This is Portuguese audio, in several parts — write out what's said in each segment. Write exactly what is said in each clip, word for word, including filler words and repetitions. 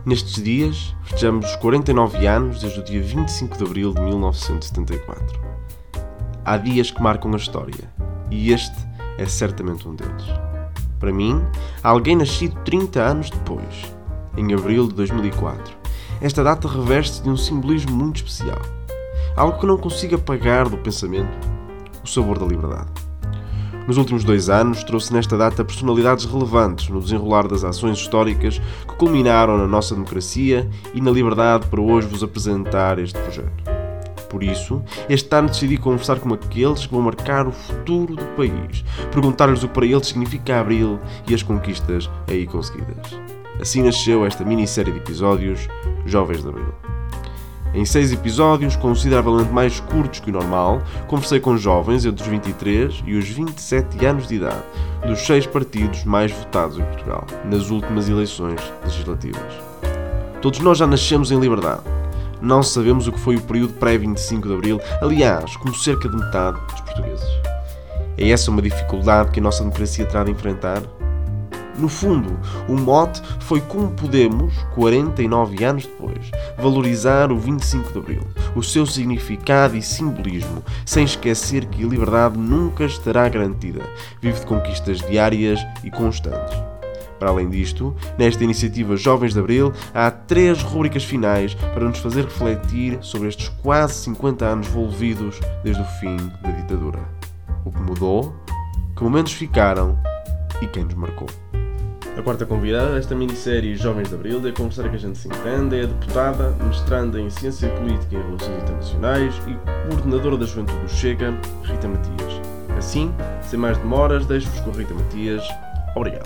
Nestes dias, festejamos os quarenta e nove anos desde o dia vinte e cinco de abril de mil novecentos e setenta e quatro. Há dias que marcam a história, e este é certamente um deles. Para mim, há alguém nascido trinta anos depois, em abril de dois mil e quatro. Esta data reveste-se de um simbolismo muito especial. Algo que não consigo apagar do pensamento: o sabor da liberdade. Nos últimos dois anos, trouxe nesta data personalidades relevantes no desenrolar das ações históricas que culminaram na nossa democracia e na liberdade para hoje vos apresentar este projeto. Por isso, este ano decidi conversar com aqueles que vão marcar o futuro do país, perguntar-lhes o que para eles significa Abril e as conquistas aí conseguidas. Assim nasceu esta minissérie de episódios Jovens de Abril. Em seis episódios, consideravelmente mais curtos que o normal, conversei com jovens entre os vinte e três e os vinte e sete anos de idade, dos seis partidos mais votados em Portugal, nas últimas eleições legislativas. Todos nós já nascemos em liberdade. Não sabemos o que foi o período pré-vinte e cinco de abril, aliás, como cerca de metade dos portugueses. É essa uma dificuldade que a nossa democracia terá de enfrentar? No fundo, o mote foi como podemos, quarenta e nove anos depois, valorizar o vinte e cinco de abril, o seu significado e simbolismo, sem esquecer que a liberdade nunca estará garantida, vive de conquistas diárias e constantes. Para além disto, nesta iniciativa Jovens de Abril, há três rúbricas finais para nos fazer refletir sobre estes quase cinquenta anos envolvidos desde o fim da ditadura. O que mudou, que momentos ficaram e quem nos marcou. A quarta convidada desta minissérie Jovens de Abril é a conversar que a gente se entende, é a deputada, mestranda em Ciência Política e Relações Internacionais e coordenadora da Juventude do Chega, Rita Matias. Assim, sem mais demoras, deixo-vos com a Rita Matias. Obrigado.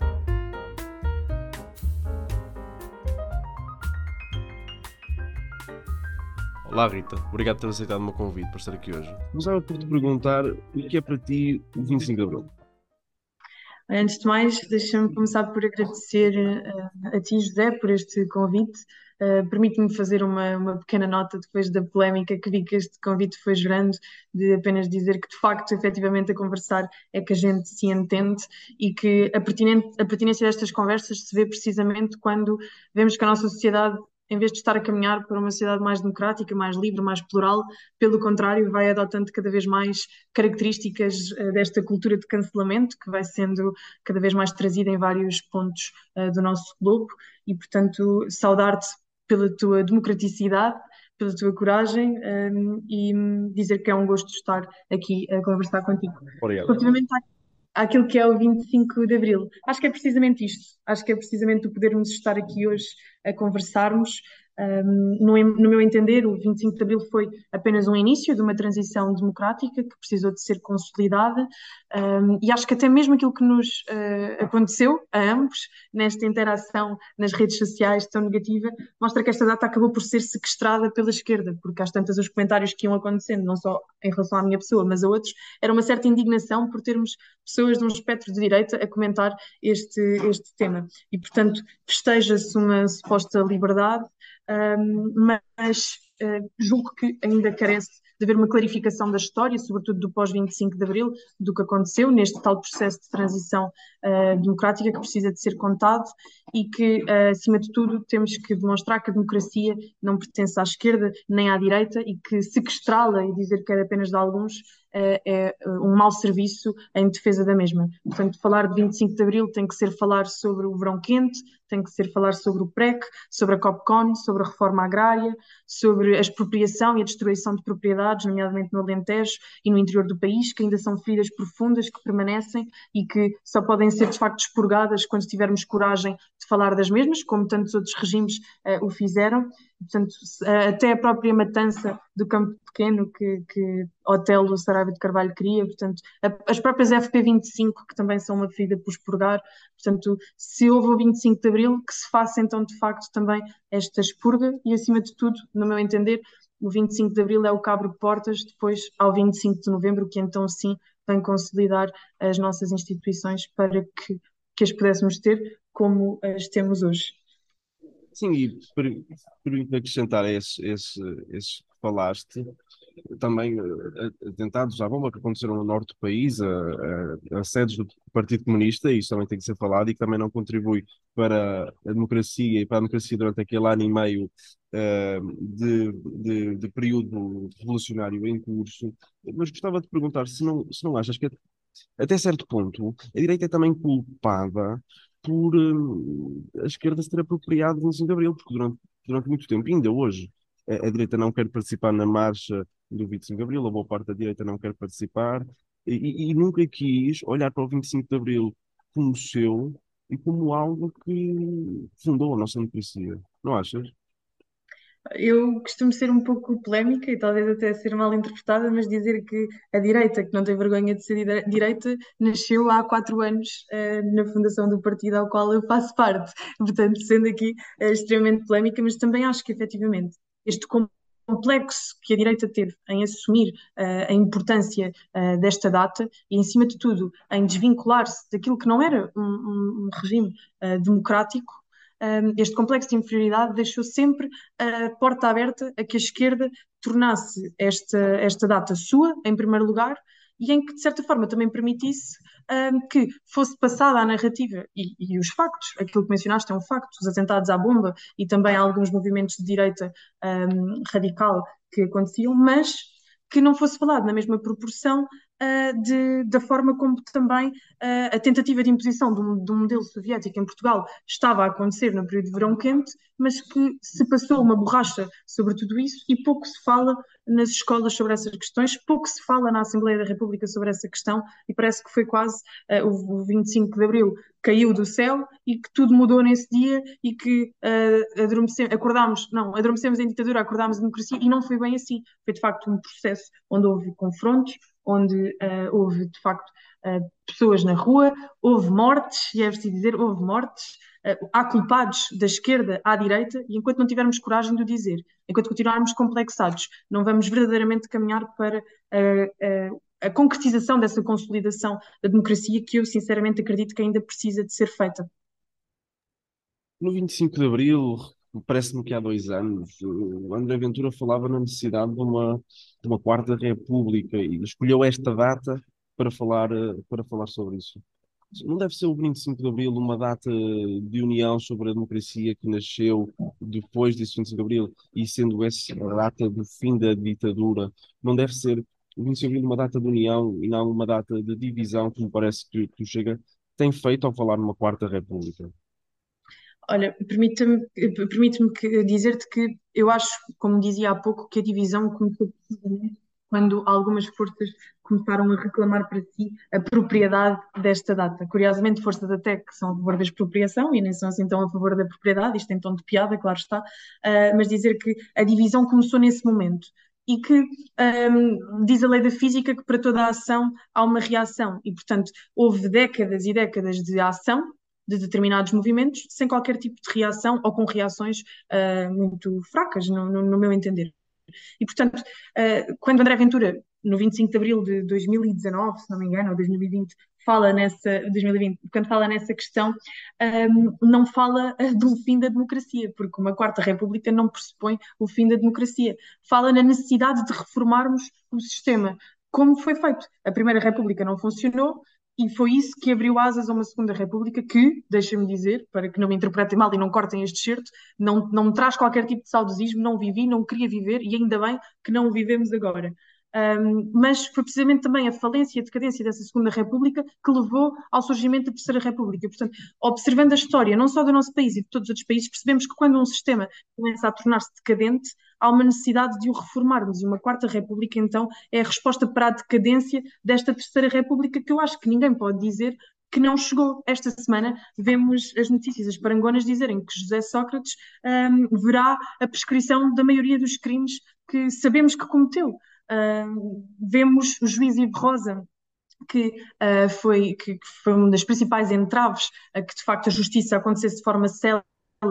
Olá Rita, obrigado por ter aceitado o meu convite para estar aqui hoje. Gostava por te perguntar o que é para ti o vinte e cinco de abril? Antes de mais, deixa-me começar por agradecer uh, a ti, José, por este convite. Uh, permite-me fazer uma, uma pequena nota depois da polémica que vi que este convite foi gerando, de apenas dizer que, de facto, efetivamente, a conversar é que a gente se entende e que a, pertinente, a pertinência destas conversas se vê precisamente quando vemos que a nossa sociedade, em vez de estar a caminhar para uma sociedade mais democrática, mais livre, mais plural, pelo contrário, vai adotando cada vez mais características uh, desta cultura de cancelamento, que vai sendo cada vez mais trazida em vários pontos uh, do nosso globo e, portanto, saudar-te pela tua democraticidade, pela tua coragem um, e dizer que é um gosto estar aqui a conversar contigo. Obrigado. Relativamente àquilo que é o vinte e cinco de abril, acho que é precisamente isto, acho que é precisamente o podermos estar aqui hoje a conversarmos. Um, no, no meu entender, o vinte e cinco de abril foi apenas um início de uma transição democrática que precisou de ser consolidada, um, e acho que até mesmo aquilo que nos uh, aconteceu a ambos nesta interação nas redes sociais tão negativa mostra que esta data acabou por ser sequestrada pela esquerda, porque às tantas os comentários que iam acontecendo, não só em relação à minha pessoa, mas a outros, era uma certa indignação por termos pessoas de um espectro de direita a comentar este, este tema. E, portanto, festeja-se uma suposta liberdade, um, mas uh, julgo que ainda carece de haver uma clarificação da história, sobretudo do pós vinte e cinco de abril, do que aconteceu neste tal processo de transição uh, democrática que precisa de ser contado e que, uh, acima de tudo, temos que demonstrar que a democracia não pertence à esquerda nem à direita e que sequestrá-la e dizer que é apenas de alguns uh, é um mau serviço em defesa da mesma. Portanto, falar de vinte e cinco de abril tem que ser falar sobre o verão quente, tem que ser falar sobre o PREC, sobre a COPCON, sobre a reforma agrária, sobre a expropriação e a destruição de propriedades, nomeadamente no Alentejo e no interior do país, que ainda são feridas profundas que permanecem e que só podem ser, de facto, expurgadas quando tivermos coragem de falar das mesmas, como tantos outros regimes uh, o fizeram. Portanto, até a própria matança do Campo Pequeno que, que Otelo Saraiva de Carvalho queria, portanto, as próprias F P vinte e cinco, que também são uma ferida por expurgar, portanto, se houve o vinte e cinco de abril, que se faça então de facto também esta expurga e, acima de tudo, no meu entender, o vinte e cinco de abril é o que abre portas depois ao vinte e cinco de novembro, que então sim vem consolidar as nossas instituições para que, que as pudéssemos ter como as temos hoje. Sim, e permite acrescentar esse, esse, esse que falaste. também eh, atentados à bomba que aconteceram no norte do país, a, a, a sedes do Partido Comunista, e isso também tem que ser falado, e que também não contribui para a democracia e para a democracia durante aquele ano e meio eh, de, de, de período revolucionário em curso. Mas gostava de perguntar se não, se não achas que até certo ponto, a direita é também culpada por hum, a esquerda se ter apropriado do vinte e cinco de Abril, porque durante, durante muito tempo, ainda hoje, a, a direita não quer participar na marcha do vinte e cinco de Abril, a boa parte da direita não quer participar, e, e- e nunca quis olhar para o vinte e cinco de Abril como seu e como algo que fundou a nossa democracia. Não achas? Eu costumo ser um pouco polémica e talvez até ser mal interpretada, mas dizer que a direita, que não tem vergonha de ser dire- direita, nasceu há quatro anos, eh, na fundação do partido ao qual eu faço parte. Portanto, sendo aqui, eh, extremamente polémica, mas também acho que efetivamente este com- complexo que a direita teve em assumir, eh, a importância, eh, desta data e, em cima de tudo, em desvincular-se daquilo que não era um, um- um regime, eh, democrático. Um, este complexo de inferioridade deixou sempre a porta aberta a que a esquerda tornasse esta, esta data sua, em primeiro lugar, e em que, de certa forma, também permitisse um, que fosse passada a narrativa e, e, os factos, aquilo que mencionaste é um facto, os atentados à bomba e também alguns movimentos de direita um, radical que aconteciam, mas que não fosse falado na mesma proporção uh, de, da forma como também uh, a tentativa de imposição de um, de um modelo soviético em Portugal estava a acontecer no período de verão quente, mas que se passou uma borracha sobre tudo isso e pouco se fala nas escolas sobre essas questões, pouco se fala na Assembleia da República sobre essa questão e parece que foi quase uh, o, o vinte e cinco de Abril caiu do céu e que tudo mudou nesse dia e que uh, adormecemos, acordámos, não, adormecemos em ditadura, acordámos em democracia e não foi bem assim. Foi de facto um processo onde houve confrontos, onde uh, houve de facto uh, pessoas na rua, houve mortes, e é preciso dizer, houve mortes, uh, há culpados da esquerda à direita, e enquanto não tivermos coragem de o dizer, enquanto continuarmos complexados, não vamos verdadeiramente caminhar para uh, uh, a concretização dessa consolidação da democracia que eu sinceramente acredito que ainda precisa de ser feita. No vinte e cinco de Abril, parece-me que há dois anos, o André Ventura falava na necessidade de uma, de uma quarta república e escolheu esta data para falar, eh, para falar sobre isso. Não deve ser o vinte e cinco de Abril uma data de união sobre a democracia que nasceu depois desse vinte e cinco de Abril e sendo essa a data do fim da ditadura, não deve ser o vinte e cinco de Abril uma data de união e não uma data de divisão, como parece que, que o Chega tem feito ao falar numa quarta república. Olha, permite-me permite-me que- dizer-te que eu acho, como dizia há pouco, que a divisão começou precisamente quando algumas forças começaram a reclamar para si a propriedade desta data. Curiosamente, forças até que são a favor da expropriação e nem são assim tão a favor da propriedade, isto em tom de piada, claro está, ah, mas dizer que a divisão começou nesse momento. E que ahm, diz a lei da física que para toda a ação há uma reação, e portanto houve décadas e décadas de ação de determinados movimentos sem qualquer tipo de reação ou com reações uh, muito fracas, no, no, no, meu entender. E, portanto, uh, quando André Ventura, no vinte e cinco de Abril de dois mil e dezanove, se não me engano, ou dois mil e vinte, fala nessa, dois mil e vinte, quando fala nessa questão, um, não fala do fim da democracia, porque uma quarta república não pressupõe o fim da democracia. Fala na necessidade de reformarmos o sistema, como foi feito. A primeira república não funcionou, e foi isso que abriu asas a uma segunda república que, deixa-me dizer, para que não me interpretem mal e não cortem este certo, não, não me traz qualquer tipo de saudosismo, não vivi, não queria viver e ainda bem que não o vivemos agora. Um, mas foi precisamente também a falência e a decadência dessa Segunda República que levou ao surgimento da Terceira República. Portanto, observando a história, não só do nosso país e de todos os outros países, percebemos que quando um sistema começa a tornar-se decadente, há uma necessidade de o reformarmos. E uma Quarta República, então, é a resposta para a decadência desta Terceira República, que eu acho que ninguém pode dizer que não chegou. Esta semana vemos as notícias, as parangonas, dizerem que José Sócrates um, verá a prescrição da maioria dos crimes que sabemos que cometeu. Uh, vemos o juiz Ivo Rosa, que, uh, foi, que, que foi uma das principais entraves a que de facto a justiça acontecesse de forma célere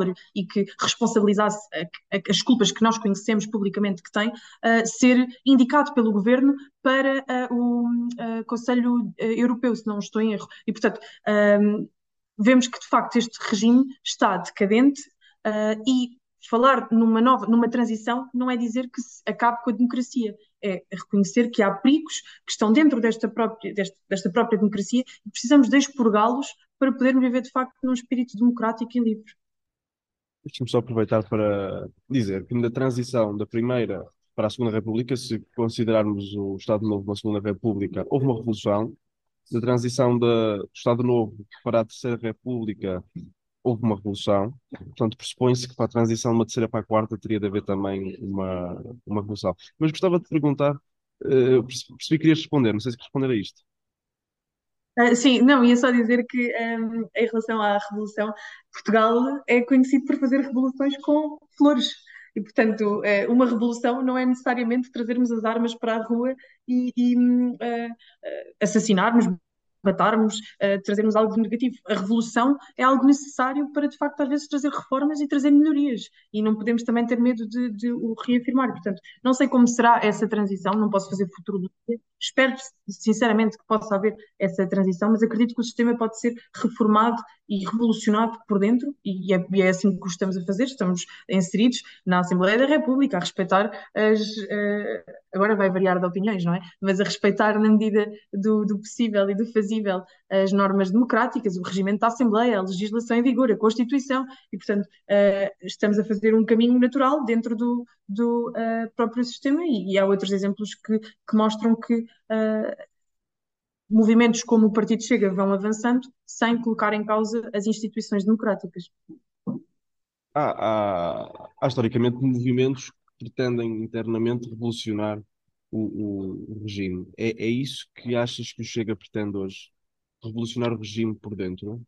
e que responsabilizasse a, a, as culpas que nós conhecemos publicamente que tem, uh, ser indicado pelo governo para uh, o uh, Conselho Europeu, se não estou em erro. E, portanto, um, vemos que de facto este regime está decadente uh, e falar numa nova, numa transição não é dizer que se acabe com a democracia, é reconhecer que há perigos que estão dentro desta própria, desta, desta própria democracia e precisamos de expurgá-los para podermos viver de facto num espírito democrático e livre. Deixa-me só aproveitar para dizer que na transição da Primeira para a Segunda República, se considerarmos o Estado Novo uma Segunda República, houve uma revolução. Na transição da- do Estado Novo para a Terceira República, houve uma revolução. Portanto, pressupõe-se que para a transição de uma terceira para a quarta teria de haver também uma, uma revolução. Mas gostava de perguntar, eh, perce- percebi que querias responder, não sei se queres responder a isto. Ah, sim, não, ia só dizer que hum, em relação à Revolução, Portugal é conhecido por fazer revoluções com flores. E, portanto, eh, uma revolução não é necessariamente trazermos as armas para a rua e, e, hum, eh, eh, assassinarmos, matarmos, eh, trazermos algo de negativo. A revolução é algo necessário para, de facto, às vezes trazer reformas e trazer melhorias. E não podemos também ter medo de, de o reafirmar. Portanto, não sei como será essa transição, não posso fazer futurologia. Espero, sinceramente, que possa haver essa transição, mas acredito que o sistema pode ser reformado e revolucionado por dentro, e é, e é assim que o estamos a fazer. Estamos inseridos na Assembleia da República a respeitar as. Uh, agora vai variar de opiniões, não é? Mas a respeitar, na medida do, do possível e do fazível, as normas democráticas, o regimento da Assembleia, a legislação em vigor, a Constituição, e, portanto, uh, estamos a fazer um caminho natural dentro do, do uh, próprio sistema, e, e há outros exemplos que, que mostram que uh, movimentos como o Partido Chega vão avançando sem colocar em causa as instituições democráticas. Há, há, há historicamente movimentos que pretendem internamente revolucionar o, o- o regime. É, é isso que achas que o Chega pretende hoje? Revolucionar o regime por dentro?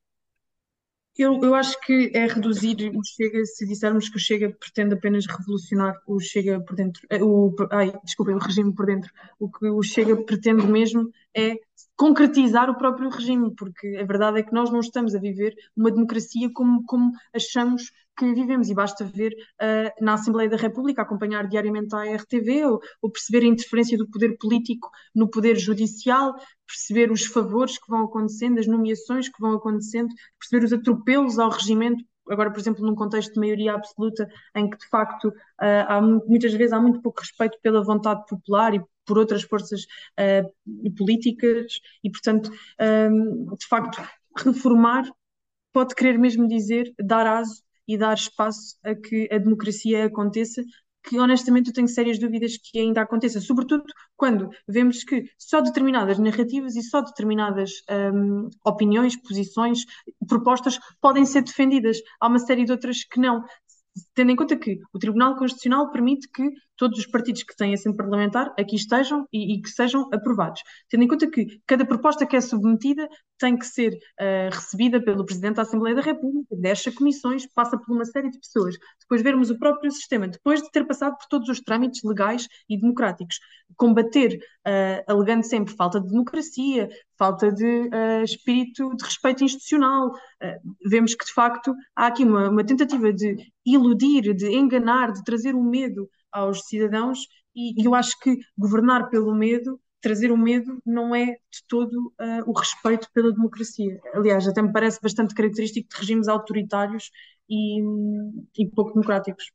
Eu, eu acho que é reduzir o Chega se dissermos que o Chega pretende apenas revolucionar o Chega por dentro, eh, o, ai, desculpem, o regime por dentro. O que o Chega pretende mesmo é concretizar o próprio regime, porque a verdade é que nós não estamos a viver uma democracia como, como achamos que vivemos, e basta ver uh, na Assembleia da República, acompanhar diariamente a R T V, ou, ou perceber a interferência do poder político no poder judicial, perceber os favores que vão acontecendo, as nomeações que vão acontecendo, perceber os atropelos ao regimento, agora, por exemplo, num contexto de maioria absoluta, em que de facto uh, há, muitas vezes há muito pouco respeito pela vontade popular e por outras forças uh, políticas, e portanto, um, de facto, reformar pode querer mesmo dizer dar aso e dar espaço a que a democracia aconteça, que honestamente eu tenho sérias dúvidas que ainda aconteça, sobretudo quando vemos que só determinadas narrativas e só determinadas um, opiniões, posições, propostas podem ser defendidas. Há uma série de outras que não. Tendo em conta que o Tribunal Constitucional permite que todos os partidos que têm assento parlamentar aqui estejam e, e que sejam aprovados. Tendo em conta que cada proposta que é submetida tem que ser uh, recebida pelo Presidente da Assembleia da República, desce a comissões, passa por uma série de pessoas. Depois vermos o próprio sistema, depois de ter passado por todos os trâmites legais e democráticos, combater, uh, alegando sempre falta de democracia, falta de uh, espírito de respeito institucional. Uh, vemos que, de facto, há aqui uma, uma tentativa de iludir, de enganar, de trazer o medo aos cidadãos, e, e eu acho que governar pelo medo, trazer o medo, não é de todo uh, o respeito pela democracia. Aliás, até me parece bastante característico de regimes autoritários e, e pouco democráticos.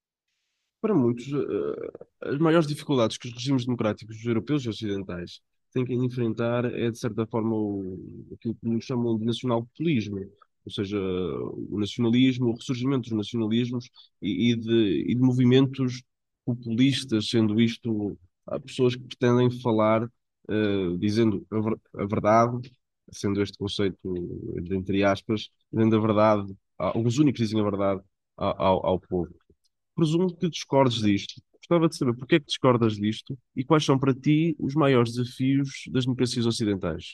Para muitos, eh, as maiores dificuldades que os regimes democráticos europeus e ocidentais têm que enfrentar é, de certa forma, o, aquilo que nos chamam de nacional-populismo, ou seja, o nacionalismo, o ressurgimento dos nacionalismos e, e de, e de movimentos populistas, sendo isto, há pessoas que pretendem falar, eh, dizendo a, ver- a verdade, sendo este conceito, entre aspas, dizendo a verdade, ah, os únicos que dizem a verdade ao, ao ao povo. Presumo que discordes disto. Gostava de saber porque é que discordas disto e quais são para ti os maiores desafios das democracias ocidentais.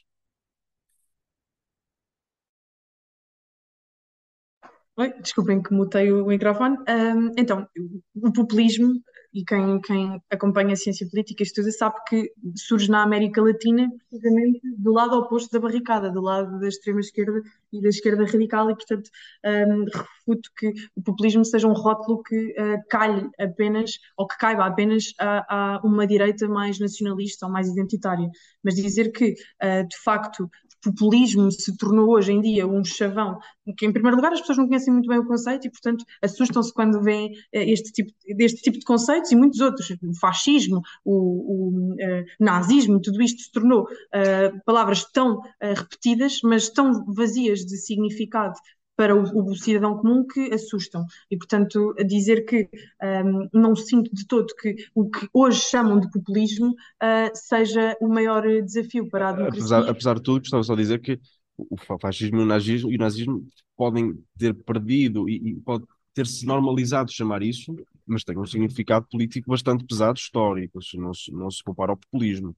Oi, desculpem que mutei o microfone. Ahm, então, o populismo, e quem, quem acompanha a ciência política e estuda, sabe que surge na América Latina precisamente do lado oposto da barricada, do lado da extrema-esquerda e da esquerda radical, e, portanto, ahm, refuto que o populismo seja um rótulo que ah, calhe apenas, ou que caiba apenas a, a uma direita mais nacionalista ou mais identitária. Mas dizer que, ah, de facto, populismo se tornou hoje em dia um chavão, que em primeiro lugar as pessoas não conhecem muito bem o conceito e, portanto, assustam-se quando veem eh, este tipo, deste tipo de conceitos e muitos outros, o fascismo, o, o eh, nazismo, tudo isto se tornou eh, palavras tão eh, repetidas, mas tão vazias de significado para o, o cidadão comum que assustam. E, portanto, a dizer que um, não sinto de todo que o que hoje chamam de populismo uh, seja o maior desafio para a Apesar, democracia. apesar de tudo, gostava só de dizer que o fa- fascismo e o nazismo, e o nazismo podem ter perdido e, e pode ter-se normalizado chamar isso, mas tem um significado político bastante pesado, histórico, se não se, não se compara ao populismo.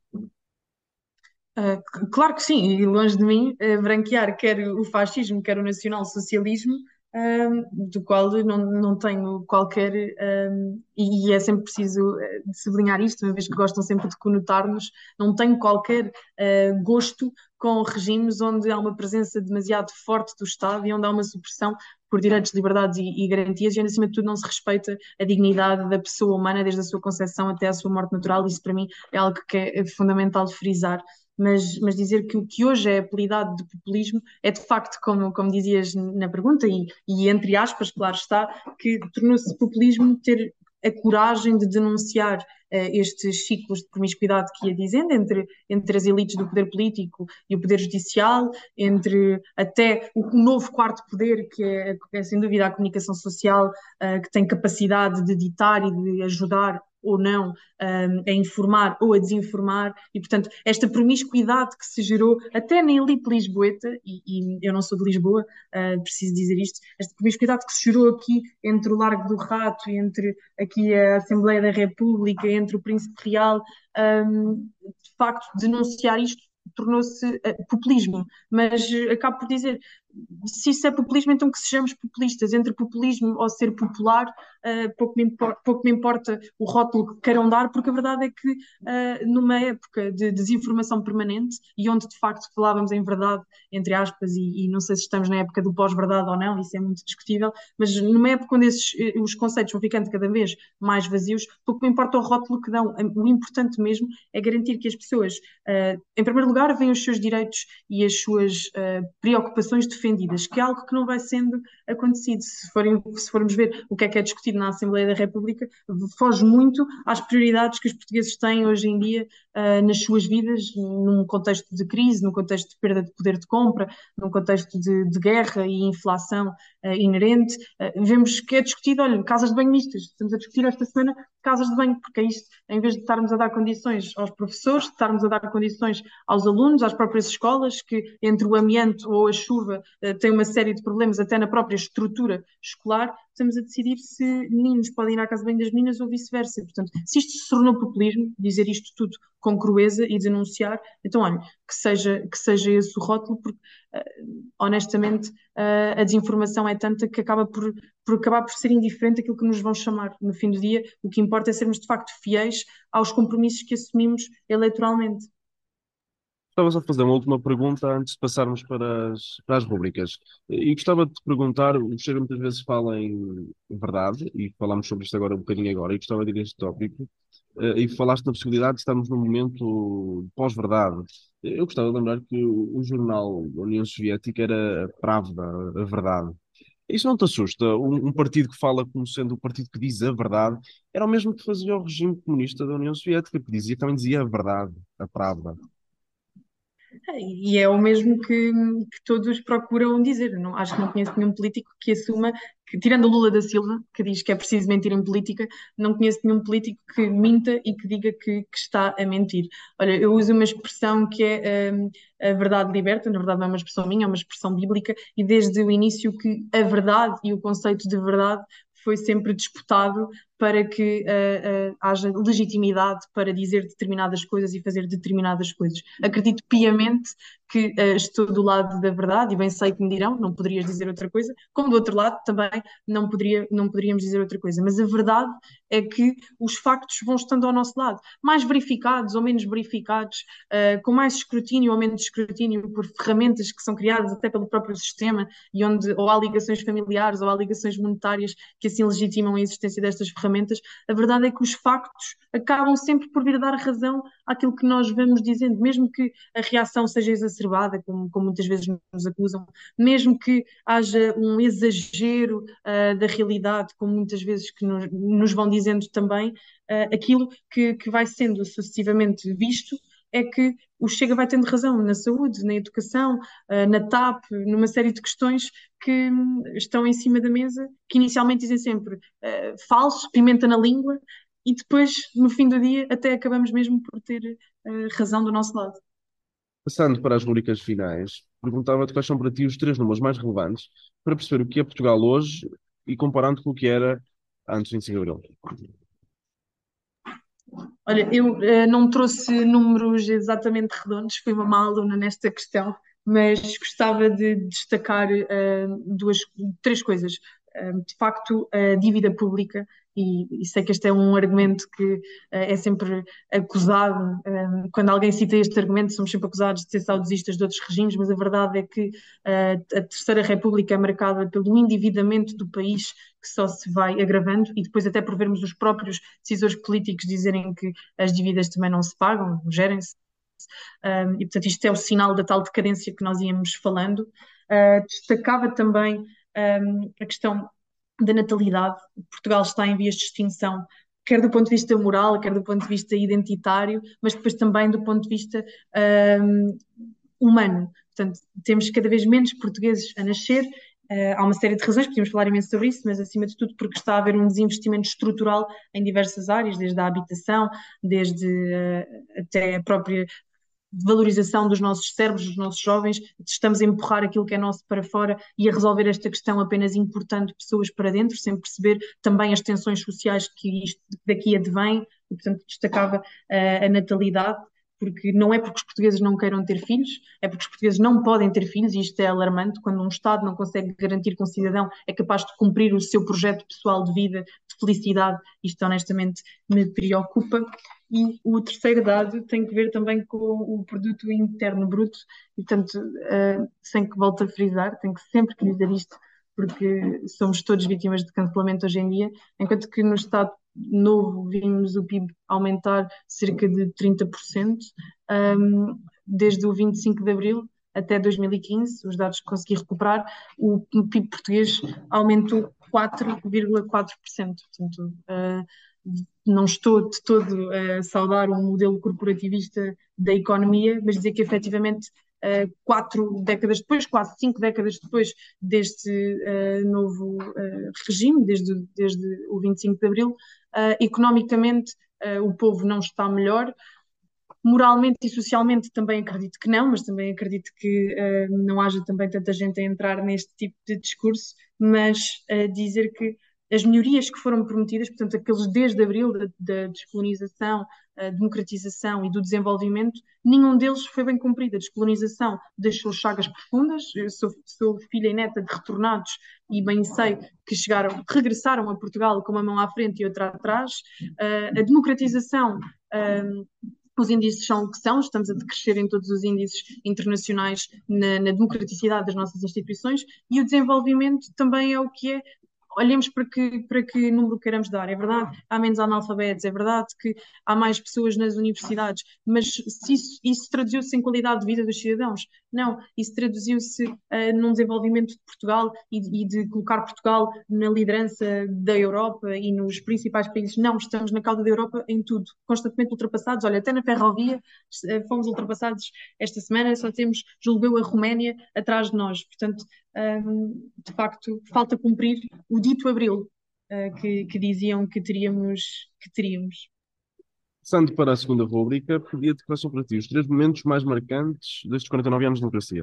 Uh, claro que sim, e longe de mim uh, branquear quer o fascismo, quer o nacionalsocialismo, um, do qual não, não tenho qualquer. Um, e, e é sempre preciso uh, de sublinhar isto, uma vez que gostam sempre de conotar-nos, não tenho qualquer uh, gosto com regimes onde há uma presença demasiado forte do Estado e onde há uma supressão por direitos, liberdades e, e garantias, e ainda acima de tudo não se respeita a dignidade da pessoa humana desde a sua concepção até à sua morte natural. Isso para mim é algo que é fundamental de frisar. Mas, mas dizer que o que hoje é apelidado de populismo é de facto, como, como dizias na pergunta, e, e entre aspas, claro está, que tornou-se populismo ter a coragem de denunciar uh, estes ciclos de promiscuidade que ia dizendo entre, entre as elites do poder político e o poder judicial, entre até o, o novo quarto poder, que é, é sem dúvida a comunicação social, uh, que tem capacidade de ditar e de ajudar ou não um, a informar ou a desinformar, e portanto esta promiscuidade que se gerou até na elite lisboeta, e, e eu não sou de Lisboa, uh, preciso dizer isto, esta promiscuidade que se gerou aqui entre o Largo do Rato, entre aqui a Assembleia da República, entre o Príncipe Real, um, de facto denunciar isto tornou-se uh, populismo, mas uh, acabo por dizer, se isso é populismo, então que sejamos populistas. Entre populismo ou ser popular, uh, pouco, me importa, pouco me importa o rótulo que queiram dar, porque a verdade é que uh, numa época de desinformação permanente e onde de facto falávamos em verdade, entre aspas, e, e não sei se estamos na época do pós-verdade ou não, isso é muito discutível, mas numa época onde esses, os conceitos vão ficando cada vez mais vazios, pouco me importa o rótulo que dão. O importante mesmo é garantir que as pessoas, uh, em primeiro lugar, veem os seus direitos e as suas uh, preocupações defendidas, que é algo que não vai sendo acontecido. Se, forem, se formos ver o que é que é discutido na Assembleia da República, foge muito às prioridades que os portugueses têm hoje em dia uh, nas suas vidas, num contexto de crise, num contexto de perda de poder de compra, num contexto de, de guerra e inflação uh, inerente. Uh, vemos que é discutido, olha, casas de banho mistas. Estamos a discutir esta semana casas de banho, porque é isto, em vez de estarmos a dar condições aos professores, de estarmos a dar condições aos alunos, às próprias escolas, que entre o amianto ou a chuva uh, tem uma série de problemas até na própria estrutura escolar, estamos a decidir se meninos podem ir à casa de banho das meninas ou vice-versa. Portanto, se isto se tornou populismo, dizer isto tudo com crueza e denunciar, então, olha, que seja, que seja esse o rótulo, porque, uh, honestamente, uh, a desinformação é tanta que acaba por, por acabar por ser indiferente aquilo que nos vão chamar. No fim do dia, o que importa é sermos, de facto, fiéis aos compromissos que assumimos eleitoralmente. Estava só a fazer uma última pergunta antes de passarmos para as, para as rúbricas. E gostava de te perguntar, o Chega muitas vezes fala em verdade, e falámos sobre isto agora um bocadinho agora, e gostava de ir a este tópico, eh, e falaste na possibilidade de estarmos num momento pós-verdade. Eu gostava de lembrar que o, o jornal da União Soviética era a Pravda, a verdade. Isso não te assusta? Um, um partido que fala como sendo o partido que diz a verdade era o mesmo que fazia o regime comunista da União Soviética, que dizia, também dizia a verdade, a Pravda. E é o mesmo que, que todos procuram dizer. Não, acho que não conheço nenhum político que assuma, que, tirando o Lula da Silva, que diz que é preciso mentir em política, não conheço nenhum político que minta e que diga que, que está a mentir. Olha, eu uso uma expressão que é hum, a verdade liberta, na verdade não é uma expressão minha, é uma expressão bíblica, e desde o início que a verdade e o conceito de verdade foi sempre disputado para que uh, uh, haja legitimidade para dizer determinadas coisas e fazer determinadas coisas. Acredito piamente que uh, estou do lado da verdade e bem sei que me dirão, não poderias dizer outra coisa, como do outro lado também não, poderia, não poderíamos dizer outra coisa. Mas a verdade é que os factos vão estando ao nosso lado, mais verificados ou menos verificados, uh, com mais escrutínio ou menos escrutínio por ferramentas que são criadas até pelo próprio sistema e onde ou há ligações familiares ou há ligações monetárias que assim legitimam a existência destas ferramentas. A verdade é que os factos acabam sempre por vir dar razão àquilo que nós vamos dizendo, mesmo que a reação seja exacerbada, como, como muitas vezes nos acusam, mesmo que haja um exagero uh, da realidade, como muitas vezes que nos, nos vão dizendo também, uh, aquilo que, que vai sendo sucessivamente visto é que o Chega vai tendo razão na saúde, na educação, uh, na T A P, numa série de questões que hum, estão em cima da mesa, que inicialmente dizem sempre uh, falso, pimenta na língua, e depois, no fim do dia, até acabamos mesmo por ter uh, razão do nosso lado. Passando para as rubricas finais, perguntava-te quais são para ti os três números mais relevantes para perceber o que é Portugal hoje e comparando com o que era antes do vinte e cinco de Abril. Olha, eu uh, não trouxe números exatamente redondos, fui uma má aluna nesta questão, mas gostava de destacar uh, duas, três coisas. Uh, de facto, a dívida pública, e, e sei que este é um argumento que uh, é sempre acusado, um, quando alguém cita este argumento, somos sempre acusados de ser saudosistas de outros regimes, mas a verdade é que uh, a Terceira República é marcada pelo endividamento do país que só se vai agravando, e depois até por vermos os próprios decisores políticos dizerem que as dívidas também não se pagam, gerem-se. Um, e portanto isto é o sinal da tal decadência que nós íamos falando. Uh, destacava também um, a questão da natalidade. Portugal está em vias de extinção, quer do ponto de vista moral, quer do ponto de vista identitário, mas depois também do ponto de vista um, humano. Portanto, temos cada vez menos portugueses a nascer. Uh, há uma série de razões, podíamos falar imenso sobre isso, mas acima de tudo porque está a haver um desinvestimento estrutural em diversas áreas, desde a habitação, desde uh, até a própria valorização dos nossos cérebros, dos nossos jovens. Estamos a empurrar aquilo que é nosso para fora e a resolver esta questão apenas importando pessoas para dentro, sem perceber também as tensões sociais que isto daqui advém, e portanto destacava uh, a natalidade, porque não é porque os portugueses não queiram ter filhos, é porque os portugueses não podem ter filhos, e isto é alarmante, quando um Estado não consegue garantir que um cidadão é capaz de cumprir o seu projeto pessoal de vida, de felicidade. Isto honestamente me preocupa. E o terceiro dado tem que ver também com o produto interno bruto, e portanto, uh, sem que volte a frisar, tenho que sempre que dizer isto, porque somos todos vítimas de cancelamento hoje em dia, enquanto que no Estado Novo vimos o P I B aumentar cerca de trinta por cento, um, desde o vinte e cinco de Abril até dois mil e quinze, os dados que consegui recuperar, o P I B português aumentou quatro vírgula quatro por cento. Portanto, uh, não estou de todo a saudar um modelo corporativista da economia, mas dizer que efetivamente uh, quatro décadas depois, quase cinco décadas depois deste uh, novo uh, regime, desde, desde o vinte e cinco de Abril, uh, economicamente uh, o povo não está melhor. Moralmente e socialmente também acredito que não, mas também acredito que uh, não haja também tanta gente a entrar neste tipo de discurso, mas uh, dizer que as melhorias que foram prometidas, portanto, aqueles desde abril da, da descolonização, a democratização e do desenvolvimento, nenhum deles foi bem cumprido. A descolonização deixou chagas profundas. Eu sou, sou filha e neta de retornados e bem sei que chegaram, regressaram a Portugal com uma mão à frente e outra atrás. Uh, a democratização. Uh, os índices são o que são, estamos a decrescer em todos os índices internacionais na, na democraticidade das nossas instituições, e o desenvolvimento também é o que é. Olhemos para que, para que número queremos dar. É verdade, há menos analfabetos, é verdade que há mais pessoas nas universidades, mas se isso, isso traduziu-se em qualidade de vida dos cidadãos? Não, isso traduziu-se uh, num desenvolvimento de Portugal e, e de colocar Portugal na liderança da Europa e nos principais países. Não, estamos na cauda da Europa em tudo, constantemente ultrapassados. Olha, até na ferrovia uh, fomos ultrapassados esta semana, só temos, julgo eu, a Roménia atrás de nós. Portanto, um, de facto, falta cumprir o dito Abril, uh, que, que diziam que teríamos, que teríamos. Passando para a segunda rúbrica, pedia-te quais são para ti os três momentos mais marcantes destes quarenta e nove anos de democracia.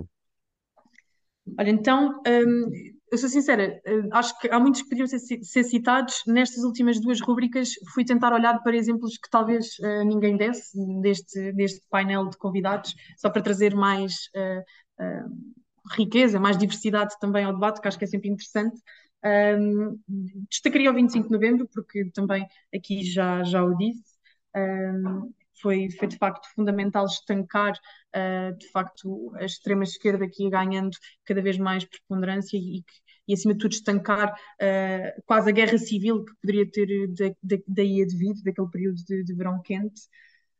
Olha, então, um, eu sou sincera, uh, acho que há muitos que poderiam ser, ser citados. Nestas últimas duas rúbricas fui tentar olhar para exemplos que talvez uh, ninguém desse deste, deste painel de convidados, só para trazer mais uh, uh, riqueza, mais diversidade também ao debate, que acho que é sempre interessante. Um, destacaria o vinte e cinco de Novembro, porque também aqui já, já o disse. Um, foi, foi de facto fundamental estancar uh, de facto a extrema-esquerda aqui ganhando cada vez mais preponderância, e, e acima de tudo estancar uh, quase a guerra civil que poderia ter daí advido, daquele período de, de verão quente.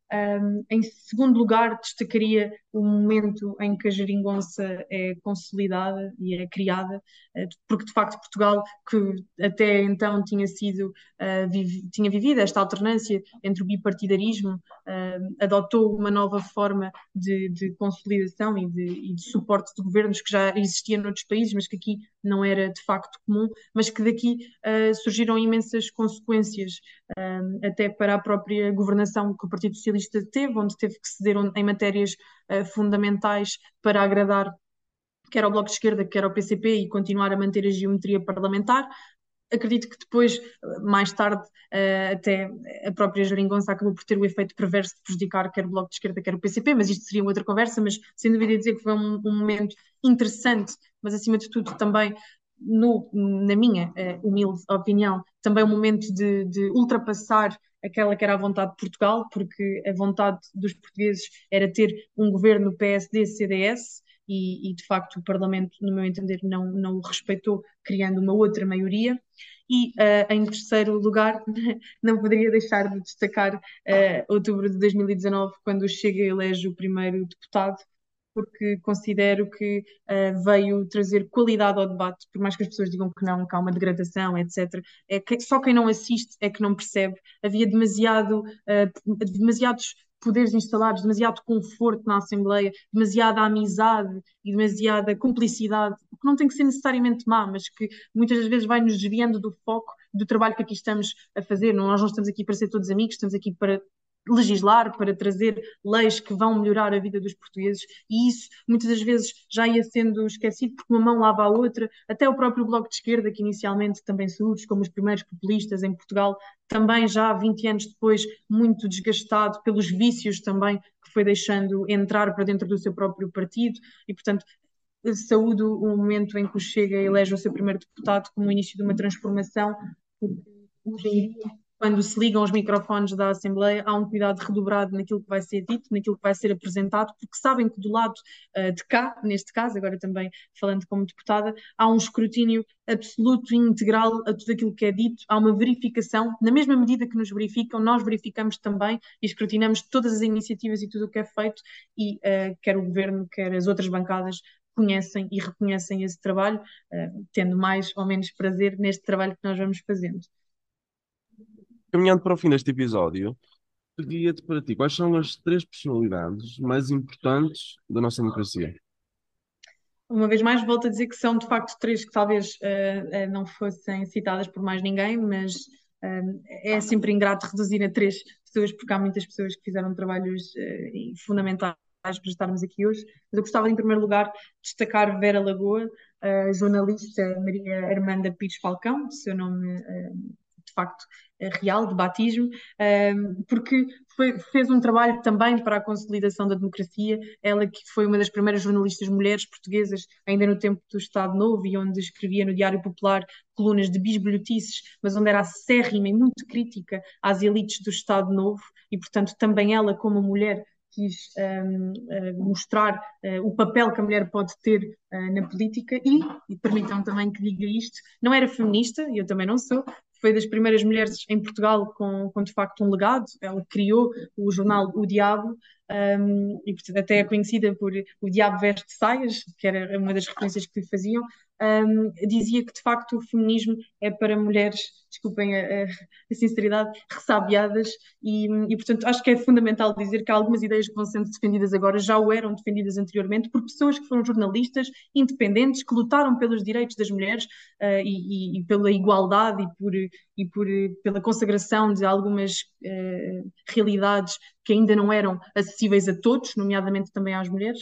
Um, em segundo lugar, destacaria o momento em que a geringonça é consolidada e é criada, uh, porque de facto Portugal, que até então tinha sido, uh, vive, tinha vivido esta alternância entre o bipartidarismo, uh, adotou uma nova forma de, de consolidação e de, e de suporte de governos que já existia noutros países, mas que aqui não era de facto comum, mas que daqui uh, surgiram imensas consequências, um, até para a própria governação que o Partido Socialista teve, onde teve que ceder em matérias uh, fundamentais para agradar quer ao Bloco de Esquerda, quer ao P C P e continuar a manter a geometria parlamentar. Acredito que depois, mais tarde, uh, até a própria geringonça acabou por ter o efeito perverso de prejudicar quer o Bloco de Esquerda, quer o P C P, mas isto seria outra conversa, mas sem dúvida dizer que foi um, um momento interessante, mas acima de tudo também, no, na minha uh, humilde opinião, também um momento de, de ultrapassar aquela que era a vontade de Portugal, porque a vontade dos portugueses era ter um governo P S D-C D S, e, e, de facto o Parlamento, no meu entender, não, não o respeitou, criando uma outra maioria. E uh, em terceiro lugar, não poderia deixar de destacar uh, outubro de dois mil e dezanove, quando o Chega elege o primeiro deputado, porque considero que uh, veio trazer qualidade ao debate, por mais que as pessoas digam que não, que há uma degradação, etcétera. É que só quem não assiste é que não percebe. Havia demasiado, uh, demasiados poderes instalados, demasiado conforto na Assembleia, demasiada amizade e demasiada cumplicidade, que não tem que ser necessariamente má, mas que muitas das vezes vai nos desviando do foco do trabalho que aqui estamos a fazer. Nós não estamos aqui para ser todos amigos, estamos aqui para legislar, para trazer leis que vão melhorar a vida dos portugueses, e isso muitas das vezes já ia sendo esquecido porque uma mão lava a outra. Até o próprio Bloco de Esquerda, que inicialmente também surge como os primeiros populistas em Portugal, também já vinte anos depois muito desgastado pelos vícios também que foi deixando entrar para dentro do seu próprio partido, e portanto saúdo o momento em que o Chega elege o seu primeiro deputado como o início de uma transformação, porque hoje em dia, quando se ligam os microfones da Assembleia, há um cuidado redobrado naquilo que vai ser dito, naquilo que vai ser apresentado, porque sabem que do lado uh, de cá, neste caso, agora também falando como deputada, há um escrutínio absoluto e integral a tudo aquilo que é dito, há uma verificação, na mesma medida que nos verificam, nós verificamos também e escrutinamos todas as iniciativas e tudo o que é feito, e uh, quer o Governo, quer as outras bancadas conhecem e reconhecem esse trabalho, uh, tendo mais ou menos prazer neste trabalho que nós vamos fazendo. Caminhando para o fim deste episódio, pedia-te para ti quais são as três personalidades mais importantes da nossa democracia? Uma vez mais, volto a dizer que são de facto três que talvez uh, uh, não fossem citadas por mais ninguém, mas uh, é sempre ingrato reduzir a três pessoas, porque há muitas pessoas que fizeram trabalhos uh, fundamentais para estarmos aqui hoje. Mas eu gostava, em primeiro lugar, de destacar Vera Lagoa, a jornalista Maria Armanda Pires Falcão, de seu nome uh, de facto real, de batismo, porque foi, fez um trabalho também para a consolidação da democracia. Ela que foi uma das primeiras jornalistas mulheres portuguesas, ainda no tempo do Estado Novo, e onde escrevia no Diário Popular colunas de bisbilhotices, mas onde era acérrima e muito crítica às elites do Estado Novo, e portanto também ela, como mulher, quis um, uh, mostrar uh, o papel que a mulher pode ter uh, na política, e, e permitam também que diga isto, não era feminista, e eu também não sou, foi das primeiras mulheres em Portugal com, com de facto um legado. Ela criou o jornal O Diabo, um, e portanto, até é conhecida por O Diabo Veste Saias, que era uma das referências que lhe faziam. Um, dizia que de facto o feminismo é para mulheres, desculpem a, a sinceridade, ressabiadas, e, e portanto acho que é fundamental dizer que algumas ideias que vão sendo defendidas agora já o eram defendidas anteriormente por pessoas que foram jornalistas independentes, que lutaram pelos direitos das mulheres uh, e, e, e pela igualdade e, por, e por, pela consagração de algumas uh, realidades que ainda não eram acessíveis a todos, nomeadamente também às mulheres.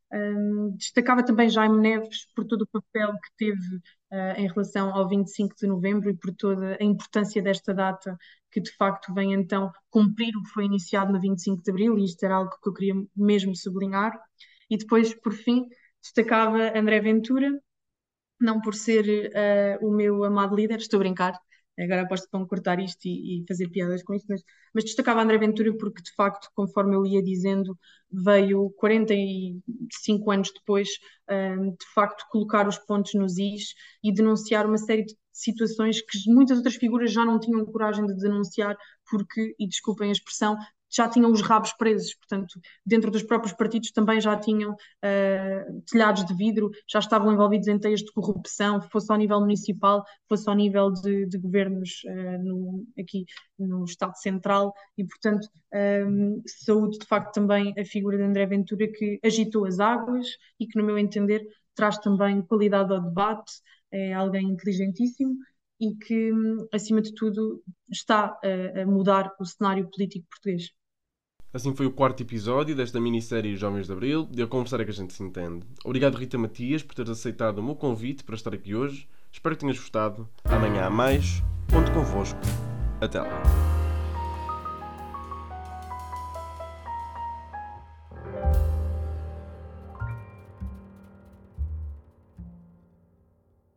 Um, destacava também Jaime Neves por todo o papel que teve uh, em relação ao vinte e cinco de novembro e por toda a importância desta data, que de facto vem então cumprir o que foi iniciado no vinte e cinco de abril, e isto era algo que eu queria mesmo sublinhar. E depois, por fim, destacava André Ventura, não por ser uh, o meu amado líder, estou a brincar, agora aposto que vão cortar isto e, e fazer piadas com isto, mas, mas destacava André Ventura porque, de facto, conforme eu ia dizendo, veio quarenta e cinco anos depois, um, de facto, colocar os pontos nos is e denunciar uma série de situações que muitas outras figuras já não tinham coragem de denunciar porque, e desculpem a expressão, já tinham os rabos presos, portanto, dentro dos próprios partidos também já tinham uh, telhados de vidro, já estavam envolvidos em teias de corrupção, fosse ao nível municipal, fosse ao nível de, de governos uh, no, aqui no Estado Central, e portanto um, saúdo de facto também a figura de André Ventura, que agitou as águas e que, no meu entender, traz também qualidade ao debate, é alguém inteligentíssimo e que, acima de tudo, está a, a mudar o cenário político português. Assim foi o quarto episódio desta minissérie Jovens de Abril, de A Conversar é que a gente se entende. Obrigado, Rita Matias, por teres aceitado o meu convite para estar aqui hoje. Espero que tenhas gostado. Amanhã há mais. Conto convosco. Até lá.